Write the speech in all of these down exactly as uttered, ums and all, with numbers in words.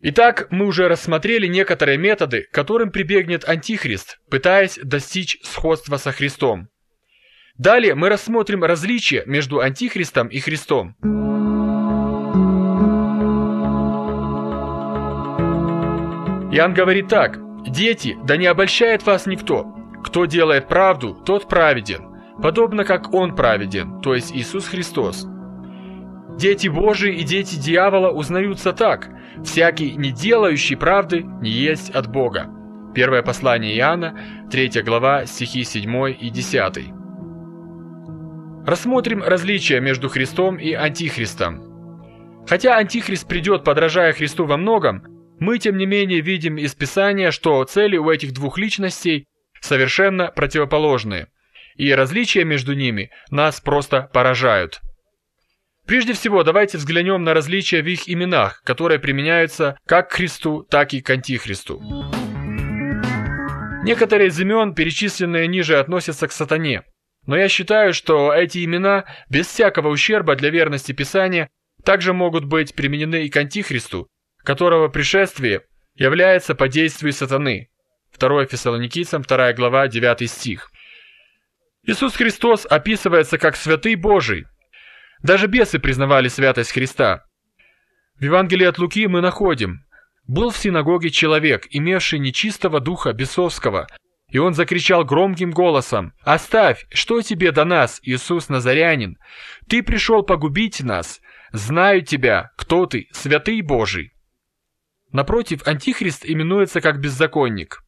Итак, мы уже рассмотрели некоторые методы, к которым прибегнет Антихрист, пытаясь достичь сходства со Христом. Далее мы рассмотрим различия между Антихристом и Христом. Иоанн говорит так: «Дети, да не обольщает вас никто. Кто делает правду, тот праведен, подобно как Он праведен, то есть Иисус Христос. Дети Божии и дети дьявола узнаются так: всякий, не делающий правды, не есть от Бога». Первое послание Иоанна, третья глава, стихи седьмой и десятый. Рассмотрим различия между Христом и Антихристом. Хотя Антихрист придет, подражая Христу во многом, мы, тем не менее, видим из Писания, что цели у этих двух личностей совершенно противоположные, и различия между ними нас просто поражают. Прежде всего, давайте взглянем на различия в их именах, которые применяются как к Христу, так и к Антихристу. Некоторые из имен, перечисленные ниже, относятся к сатане, но я считаю, что эти имена, без всякого ущерба для верности Писания, также могут быть применены и к Антихристу, которого пришествие является по действию сатаны. второе Фессалоникийцам, вторая глава, девятый стих. Иисус Христос описывается как святый Божий. Даже бесы признавали святость Христа. В Евангелии от Луки мы находим: «Был в синагоге человек, имевший нечистого духа бесовского, и он закричал громким голосом: „Оставь, что тебе до нас, Иисус Назарянин? Ты пришел погубить нас. Знаю тебя, кто ты, святый Божий“». Напротив, Антихрист именуется как беззаконник.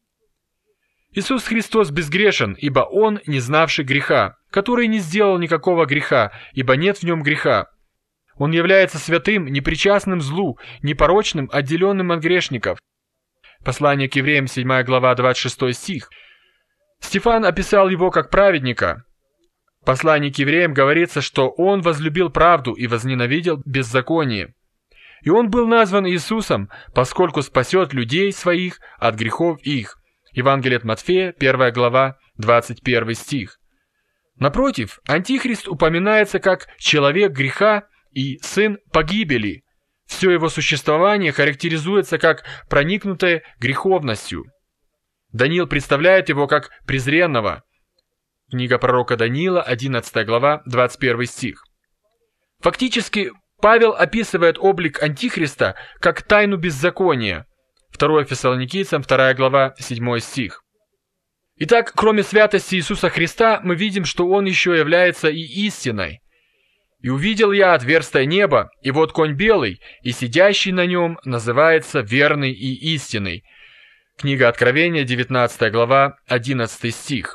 Иисус Христос безгрешен, ибо Он не знавший греха, который не сделал никакого греха, ибо нет в нем греха. Он является святым, непричастным злу, непорочным, отделенным от грешников. Послание к евреям, седьмая глава, двадцать шестой стих. Стефан описал его как праведника. В послании к евреям говорится, что он возлюбил правду и возненавидел беззаконие. И он был назван Иисусом, поскольку спасет людей своих от грехов их. Евангелие от Матфея, первая глава, двадцать первый стих. Напротив, Антихрист упоминается как человек греха и сын погибели. Все его существование характеризуется как проникнутое греховностью. Даниил представляет его как презренного. Книга пророка Даниила, одиннадцатая глава, двадцать первый стих. Фактически, Павел описывает облик Антихриста как тайну беззакония. второе Фессалоникийцам, вторая глава, седьмой стих. Итак, кроме святости Иисуса Христа, мы видим, что Он еще является и истиной. «И увидел я отверстое небо, и вот конь белый, и сидящий на нем называется верный и истинный». Книга Откровения, девятнадцатая глава, одиннадцатый стих.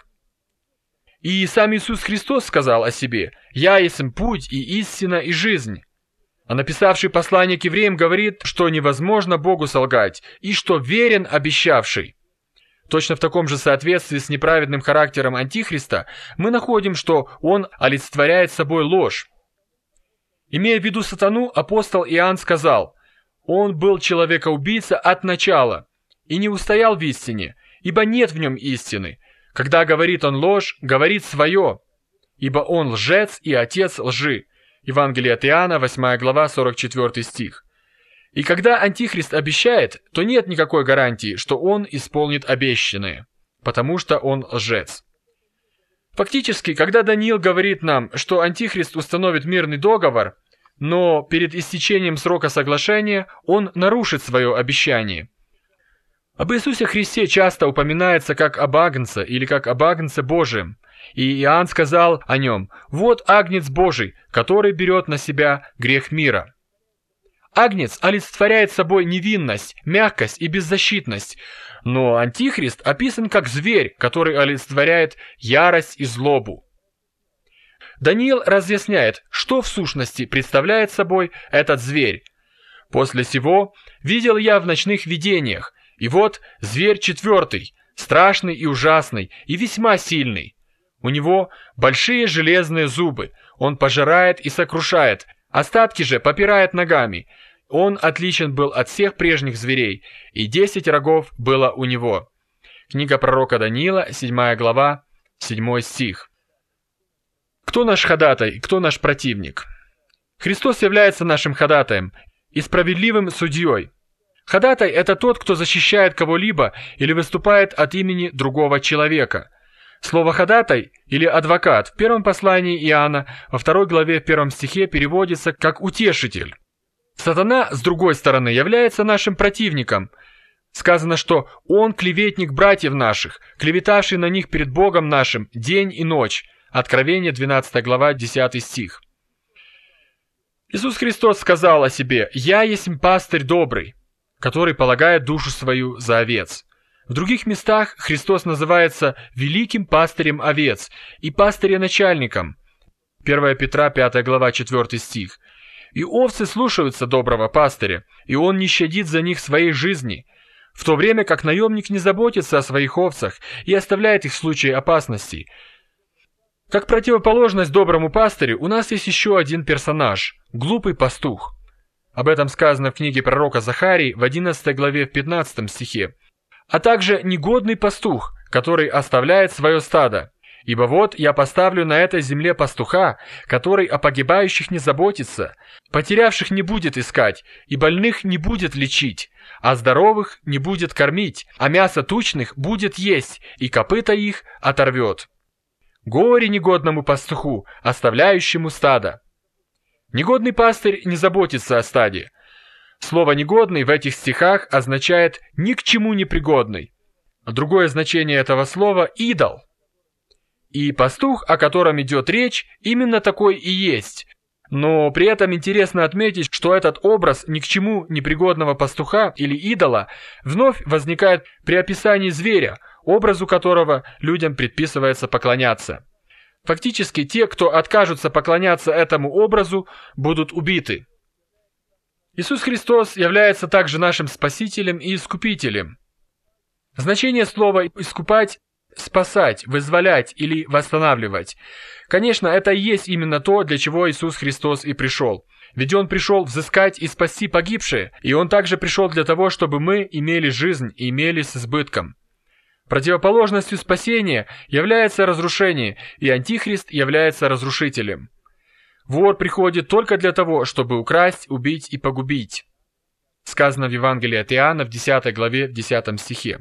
И сам Иисус Христос сказал о себе: «Я есть путь и истина и жизнь». А написавший послание к евреям говорит, что невозможно Богу солгать, и что верен обещавший. Точно в таком же соответствии с неправедным характером Антихриста мы находим, что он олицетворяет собой ложь. Имея в виду сатану, апостол Иоанн сказал: «Он был человека-убийца от начала, и не устоял в истине, ибо нет в нем истины. Когда говорит он ложь, говорит свое, ибо он лжец и отец лжи». Евангелие от Иоанна, восьмая глава, сорок четвёртый стих. И когда Антихрист обещает, то нет никакой гарантии, что он исполнит обещанное, потому что он лжец. Фактически, когда Даниил говорит нам, что Антихрист установит мирный договор, но перед истечением срока соглашения он нарушит свое обещание. Об Иисусе Христе часто упоминается как об Агнце или как об Агнце Божием. И Иоанн сказал о нем: «Вот Агнец Божий, который берет на себя грех мира». Агнец олицетворяет собой невинность, мягкость и беззащитность, но Антихрист описан как зверь, который олицетворяет ярость и злобу. Даниил разъясняет, что в сущности представляет собой этот зверь. «После сего видел я в ночных видениях, и вот зверь четвертый, страшный и ужасный, и весьма сильный. У него большие железные зубы, он пожирает и сокрушает, остатки же попирает ногами. Он отличен был от всех прежних зверей, и десять рогов было у него». Книга пророка Даниила, седьмая глава, седьмой стих. Кто наш ходатай и кто наш противник? Христос является нашим ходатаем и справедливым судьей. Ходатай – это тот, кто защищает кого-либо или выступает от имени другого человека. Слово «ходатай» или «адвокат» в первом послании Иоанна во второй главе в первом стихе переводится как «утешитель». Сатана, с другой стороны, является нашим противником. Сказано, что он клеветник братьев наших, клеветавший на них перед Богом нашим день и ночь. Откровение, двенадцатая глава, десятый стих. Иисус Христос сказал о себе: «Я есть пастырь добрый, который полагает душу свою за овец». В других местах Христос называется великим пастырем овец и пастыря-начальником. первое Петра, пятая глава, четвёртый стих. «И овцы слушаются доброго пастыря, и он не щадит за них своей жизни, в то время как наемник не заботится о своих овцах и оставляет их в случае опасности». Как противоположность доброму пастырю у нас есть еще один персонаж – глупый пастух. Об этом сказано в книге пророка Захарии в одиннадцатой главе в пятнадцатом стихе. А также негодный пастух, который оставляет свое стадо. «Ибо вот я поставлю на этой земле пастуха, который о погибающих не заботится, потерявших не будет искать, и больных не будет лечить, а здоровых не будет кормить, а мясо тучных будет есть, и копыта их оторвет. Горе негодному пастуху, оставляющему стадо». Негодный пастырь не заботится о стаде. Слово «негодный» в этих стихах означает «ни к чему не пригодный». Другое значение этого слова – «идол». И пастух, о котором идет речь, именно такой и есть. Но при этом интересно отметить, что этот образ ни к чему непригодного пастуха или идола вновь возникает при описании зверя, образу которого людям предписывается поклоняться. Фактически те, кто откажутся поклоняться этому образу, будут убиты. Иисус Христос является также нашим Спасителем и Искупителем. Значение слова «искупать» – спасать, вызволять или восстанавливать. Конечно, это и есть именно то, для чего Иисус Христос и пришел. Ведь Он пришел взыскать и спасти погибшие, и Он также пришел для того, чтобы мы имели жизнь и имели с избытком. Противоположностью спасения является разрушение, и Антихрист является разрушителем. Вор приходит только для того, чтобы украсть, убить и погубить. Сказано в Евангелии от Иоанна в десятой главе в десятом стихе.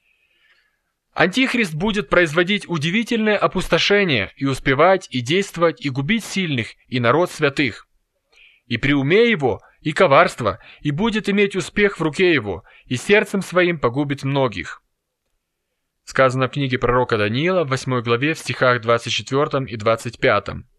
Антихрист будет производить удивительное опустошение и успевать, и действовать, и губить сильных, и народ святых. И при уме его, и коварство, и будет иметь успех в руке его, и сердцем своим погубит многих. Сказано в книге пророка Даниила в восьмой главе в стихах двадцать четвёртом и двадцать пятом.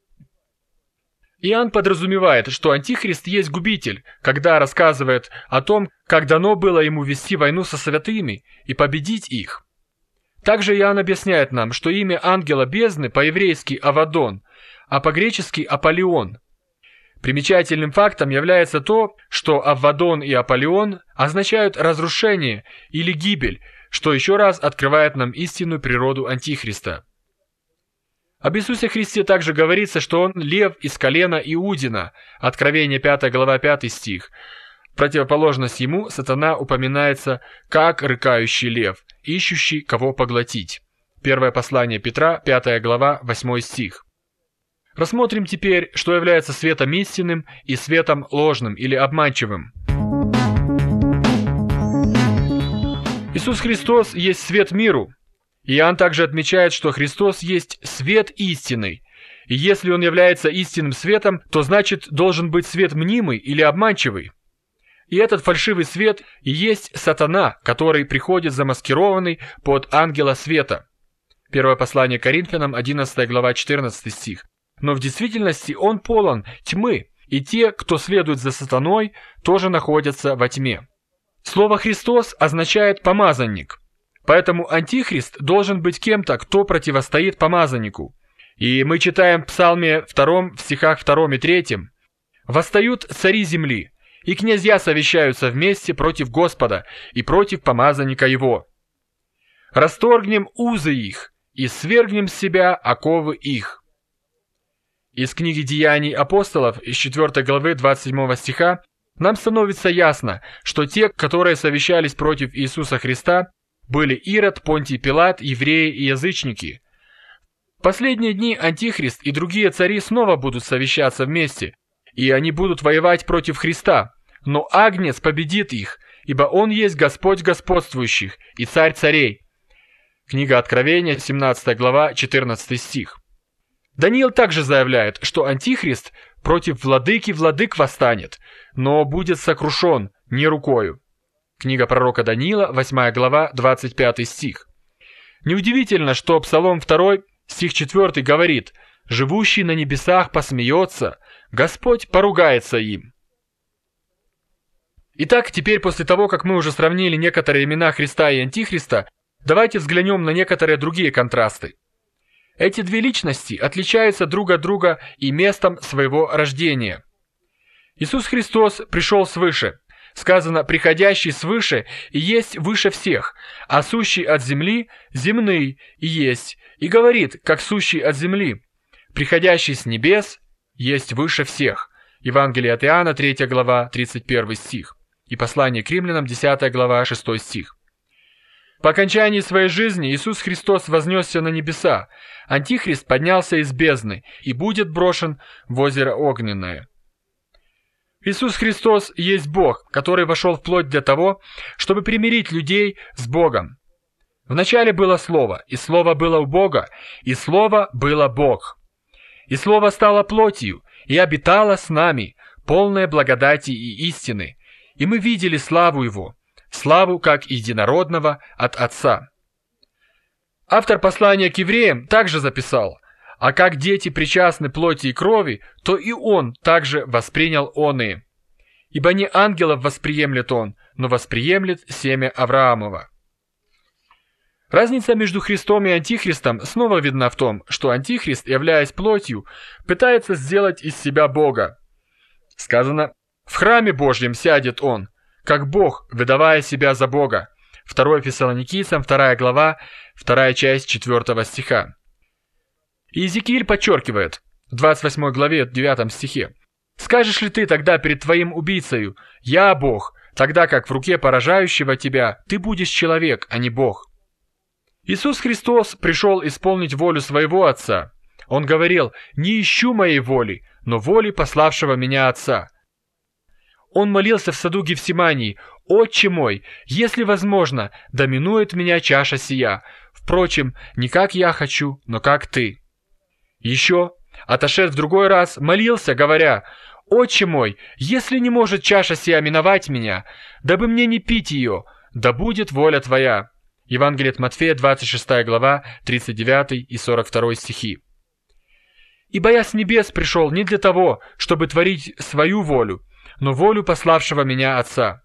Иоанн подразумевает, что Антихрист есть губитель, когда рассказывает о том, как дано было ему вести войну со святыми и победить их. Также Иоанн объясняет нам, что имя ангела бездны по-еврейски Авадон, а по-гречески Аполлион. Примечательным фактом является то, что Авадон и Аполлион означают разрушение или гибель, что еще раз открывает нам истинную природу Антихриста. Об Иисусе Христе также говорится, что Он лев из колена Иудина, Откровение пятая глава пятый стих. В противоположность ему сатана упоминается как рыкающий лев, ищущий кого поглотить. Первое послание Петра, пятая глава, восьмой стих. Рассмотрим теперь, что является светом истинным и светом ложным или обманчивым. Иисус Христос есть свет миру. Иоанн также отмечает, что Христос есть свет истинный. И если Он является истинным светом, то значит должен быть свет мнимый или обманчивый. И этот фальшивый свет и есть сатана, который приходит замаскированный под ангела света. Первое послание Коринфянам, одиннадцатая глава, четырнадцатый стих. Но в действительности он полон тьмы, и те, кто следует за сатаной, тоже находятся во тьме. Слово «Христос» означает «помазанник». Поэтому Антихрист должен быть кем-то, кто противостоит помазаннику. И мы читаем в Псалме втором, в стихах втором и третьем: «Восстают цари земли, и князья совещаются вместе против Господа и против помазанника Его. Расторгнем узы их и свергнем с себя оковы их». Из книги «Деяний апостолов» из четвёртой главы двадцать седьмого стиха нам становится ясно, что те, которые совещались против Иисуса Христа, были Ирод, Понтий Пилат, евреи и язычники. В последние дни Антихрист и другие цари снова будут совещаться вместе, и они будут воевать против Христа, но Агнец победит их, ибо Он есть Господь господствующих и Царь царей». Книга Откровения, семнадцатая глава, четырнадцатый стих. Даниил также заявляет, что Антихрист против владыки владык восстанет, но будет сокрушен не рукою. Книга пророка Даниила, восьмая глава, двадцать пятый стих. Неудивительно, что Псалом два, стих четвёртый говорит: «Живущий на небесах посмеется, Господь поругается им». Итак, теперь после того, как мы уже сравнили некоторые имена Христа и Антихриста, давайте взглянем на некоторые другие контрасты. Эти две личности отличаются друг от друга и местом своего рождения. Иисус Христос пришел свыше. Сказано: «Приходящий свыше и есть выше всех, а сущий от земли земный и есть, и говорит, как сущий от земли. Приходящий с небес есть выше всех». Евангелие от Иоанна, третья глава, тридцать первый стих. И послание к римлянам, десятая глава, шестой стих. По окончании своей жизни Иисус Христос вознесся на небеса, Антихрист поднялся из бездны и будет брошен в озеро огненное. Иисус Христос есть Бог, который вошел вплоть для того, чтобы примирить людей с Богом. Вначале было Слово, и Слово было у Бога, и Слово было Бог. И Слово стало плотью, и обитало с нами, полное благодати и истины, и мы видели славу Его, славу как единородного от Отца. Автор послания к евреям также записал: «А как дети причастны плоти и крови, то и он также воспринял оные. Ибо не ангелов восприемлет он, но восприемлет семя Авраамова». Разница между Христом и Антихристом снова видна в том, что Антихрист, являясь плотью, пытается сделать из себя Бога. Сказано: «В храме Божьем сядет он, как Бог, выдавая себя за Бога». второе Фессалоникийцам, вторая глава, вторая часть четвёртого стиха. И Иезекииль подчеркивает в двадцать восьмой главе, девятом стихе: «Скажешь ли ты тогда перед твоим убийцею: я Бог, тогда как в руке поражающего тебя ты будешь человек, а не Бог?» Иисус Христос пришел исполнить волю своего Отца. Он говорил: «Не ищу моей воли, но воли пославшего меня Отца». Он молился в саду Гефсимании: «Отче мой, если возможно, да минует меня чаша сия. Впрочем, не как я хочу, но как ты». Еще, отошед в другой раз, молился, говоря: «Отче мой, если не может чаша сия миновать меня, дабы мне не пить ее, да будет воля твоя». Евангелие от Матфея, двадцать шестая глава, тридцать девятый и сорок второй стихи. «Ибо я с небес пришел не для того, чтобы творить свою волю, но волю пославшего меня Отца».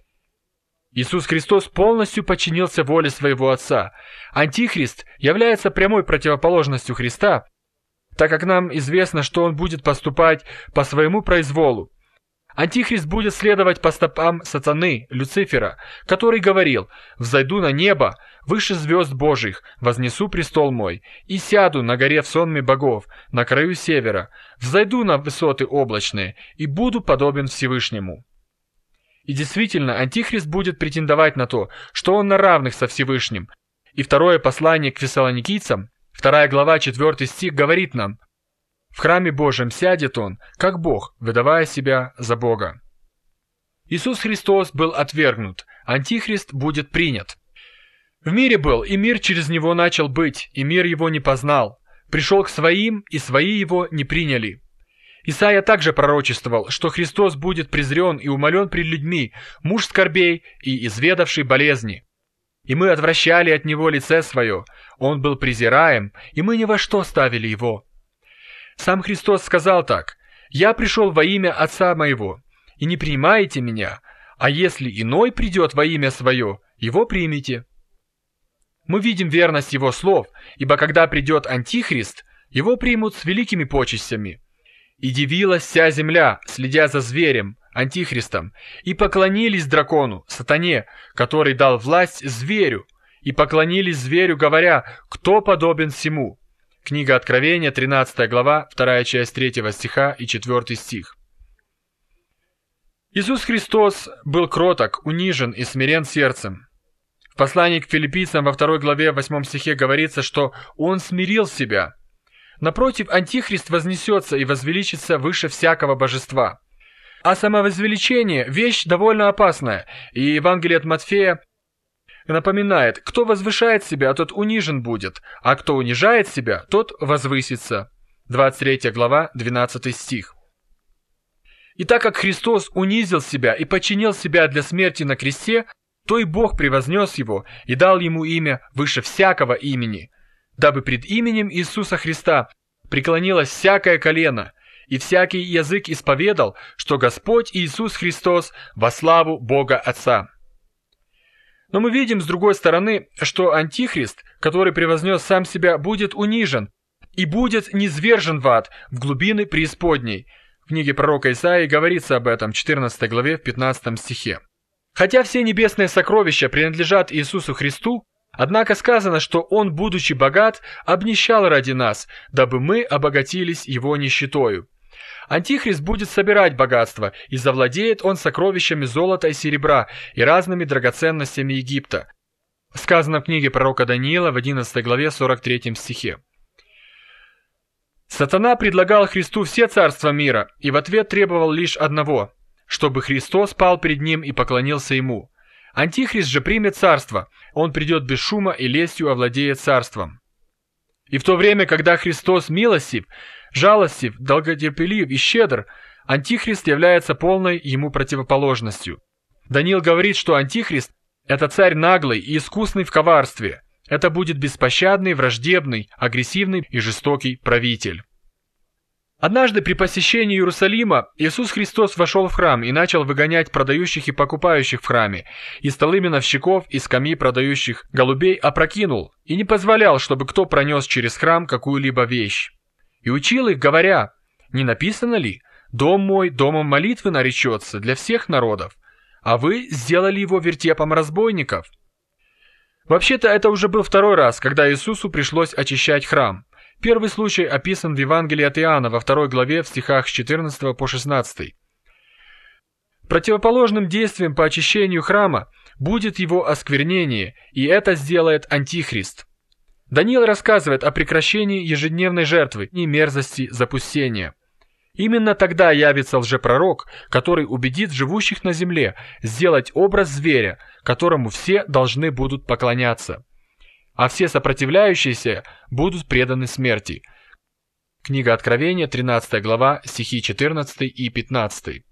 Иисус Христос полностью подчинился воле своего Отца. Антихрист является прямой противоположностью Христа, так как нам известно, что он будет поступать по своему произволу. Антихрист будет следовать по стопам сатаны, Люцифера, который говорил: «Взойду на небо, выше звезд Божьих, вознесу престол мой, и сяду на горе в сонме богов, на краю севера, взойду на высоты облачные, и буду подобен Всевышнему». И действительно, Антихрист будет претендовать на то, что он на равных со Всевышним. И второе послание к Фессалоникийцам, вторая глава, четвёртый стих говорит нам: «В храме Божьем сядет он, как Бог, выдавая себя за Бога». Иисус Христос был отвергнут, Антихрист будет принят. В мире был, и мир через него начал быть, и мир его не познал. Пришел к своим, и свои его не приняли. Исайя также пророчествовал, что Христос будет презрен и умолен пред людьми, муж скорбей и изведавший болезни. И мы отвращали от него лице свое, он был презираем, и мы ни во что ставили его. Сам Христос сказал так: «Я пришел во имя Отца моего, и не принимаете меня, а если иной придет во имя свое, его примите». Мы видим верность его слов, ибо когда придет Антихрист, его примут с великими почестями. «И дивилась вся земля, следя за зверем, Антихристом, и поклонились дракону, сатане, который дал власть зверю, и поклонились зверю, говоря: кто подобен сему». Книга Откровения, тринадцатая глава, вторая часть третьего стиха и четвёртый стих. Иисус Христос был кроток, унижен и смирен сердцем. В послании к Филиппийцам во второй главе, восьмом стихе говорится, что Он смирил себя. Напротив, Антихрист вознесется и возвеличится выше всякого божества. А самовозвеличение – вещь довольно опасная, и Евангелие от Матфея напоминает: кто возвышает себя, тот унижен будет, а кто унижает себя, тот возвысится. двадцать третья глава, двенадцатый стих. И так как Христос унизил себя и подчинил себя для смерти на кресте, то и Бог превознес его и дал ему имя выше всякого имени, дабы пред именем Иисуса Христа преклонилось всякое колено, и всякий язык исповедал, что Господь Иисус Христос во славу Бога Отца. Но мы видим с другой стороны, что Антихрист, который превознес сам себя, будет унижен и будет низвержен в ад, в глубины преисподней. В книге пророка Исаии говорится об этом в четырнадцатой главе, в пятнадцатом стихе. Хотя все небесные сокровища принадлежат Иисусу Христу, однако сказано, что Он, будучи богат, обнищал ради нас, дабы мы обогатились Его нищетою. Антихрист будет собирать богатство, и завладеет он сокровищами золота и серебра и разными драгоценностями Египта. Сказано в книге пророка Даниила в одиннадцатой главе, сорок третьем стихе. Сатана предлагал Христу все царства мира, и в ответ требовал лишь одного – чтобы Христос пал перед ним и поклонился ему. Антихрист же примет царство, он придет без шума и лестью овладеет царством. И в то время, когда Христос милостив, жалостив, долготерпелив и щедр, Антихрист является полной ему противоположностью. Даниил говорит, что Антихрист – это царь наглый и искусный в коварстве. Это будет беспощадный, враждебный, агрессивный и жестокий правитель. Однажды при посещении Иерусалима Иисус Христос вошел в храм и начал выгонять продающих и покупающих в храме, и столы миновщиков и скамьи продающих голубей опрокинул, и не позволял, чтобы кто пронес через храм какую-либо вещь. И учил их, говоря: «Не написано ли, дом мой домом молитвы наречется для всех народов, а вы сделали его вертепом разбойников». Вообще-то это уже был второй раз, когда Иисусу пришлось очищать храм. Первый случай описан в Евангелии от Иоанна во второй главе в стихах с четырнадцатого по шестнадцатый. Противоположным действием по очищению храма будет его осквернение, и это сделает Антихрист. Даниил рассказывает о прекращении ежедневной жертвы и мерзости запустения. Именно тогда явится лжепророк, который убедит живущих на земле сделать образ зверя, которому все должны будут поклоняться, а все сопротивляющиеся будут преданы смерти. Книга Откровения, тринадцатая глава, стихи четырнадцатый и пятнадцатый.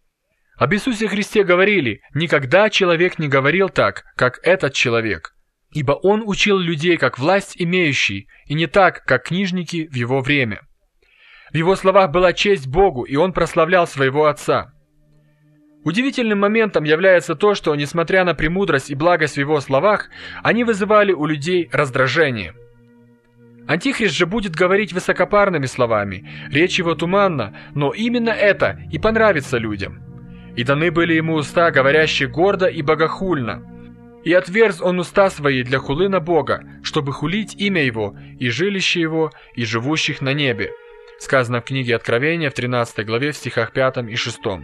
Об Иисусе Христе говорили: «Никогда человек не говорил так, как этот человек, ибо Он учил людей как власть имеющий, и не так, как книжники в Его время». В Его словах была честь Богу, и Он прославлял Своего Отца. Удивительным моментом является то, что, несмотря на премудрость и благость в Его словах, они вызывали у людей раздражение. Антихрист же будет говорить высокопарными словами, речь его туманна, но именно это и понравится людям. «И даны были ему уста, говорящие гордо и богохульно. И отверз он уста свои для хулы на Бога, чтобы хулить имя Его, и жилище Его, и живущих на небе». Сказано в книге Откровения в тринадцатой главе в стихах пятом и шестом.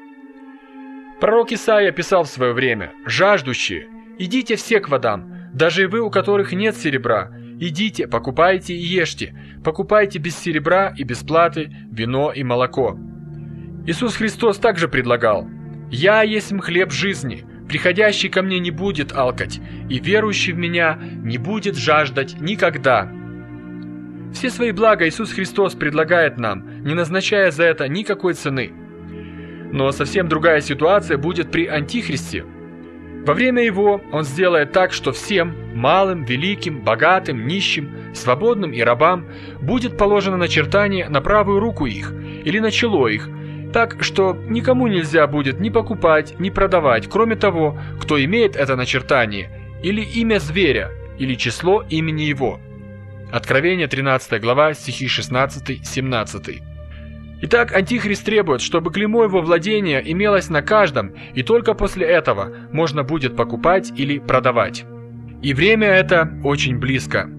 Пророк Исаия писал в свое время: «Жаждущие, идите все к водам, даже и вы, у которых нет серебра, идите, покупайте и ешьте, покупайте без серебра и без платы вино и молоко». Иисус Христос также предлагал: «Я есть хлеб жизни, приходящий ко мне не будет алкать, и верующий в меня не будет жаждать никогда». Все свои блага Иисус Христос предлагает нам, не назначая за это никакой цены. Но совсем другая ситуация будет при Антихристе. Во время его он сделает так, что всем, малым, великим, богатым, нищим, свободным и рабам, будет положено начертание на правую руку их или на чело их, так что никому нельзя будет ни покупать, ни продавать, кроме того, кто имеет это начертание, или имя зверя, или число имени его. Откровение, тринадцатая глава, стихи шестнадцатый-семнадцатый. Итак, Антихрист требует, чтобы клеймо его владения имелось на каждом, и только после этого можно будет покупать или продавать. И время это очень близко.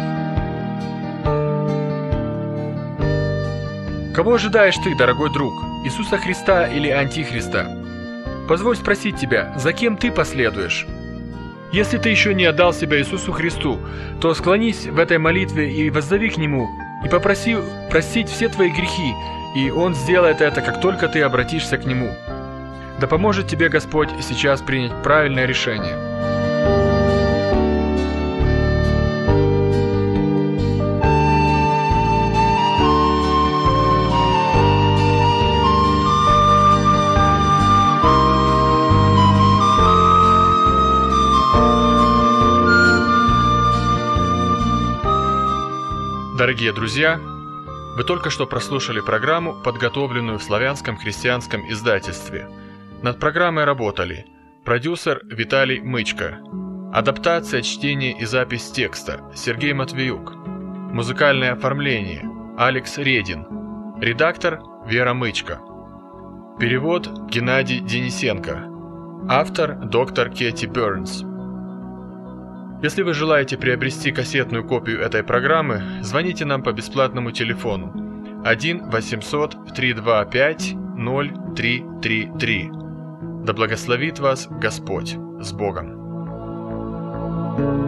Кого ожидаешь ты, дорогой друг? Иисуса Христа или Антихриста? Позволь спросить тебя, за кем ты последуешь? Если ты еще не отдал себя Иисусу Христу, то склонись в этой молитве и воззови к Нему, и попроси простить все твои грехи, и Он сделает это, как только ты обратишься к Нему. Да поможет тебе Господь сейчас принять правильное решение. Дорогие друзья, вы только что прослушали программу, подготовленную в славянском христианском издательстве. Над программой работали продюсер Виталий Мычко, адаптация, чтение и запись текста Сергей Матвеюк, музыкальное оформление Алекс Редин, редактор Вера Мычко, перевод Геннадий Денисенко, автор доктор Кэти Бернс. Если вы желаете приобрести кассетную копию этой программы, звоните нам по бесплатному телефону один восемьсот триста двадцать пять ноль три три три. Да благословит вас Господь. С Богом!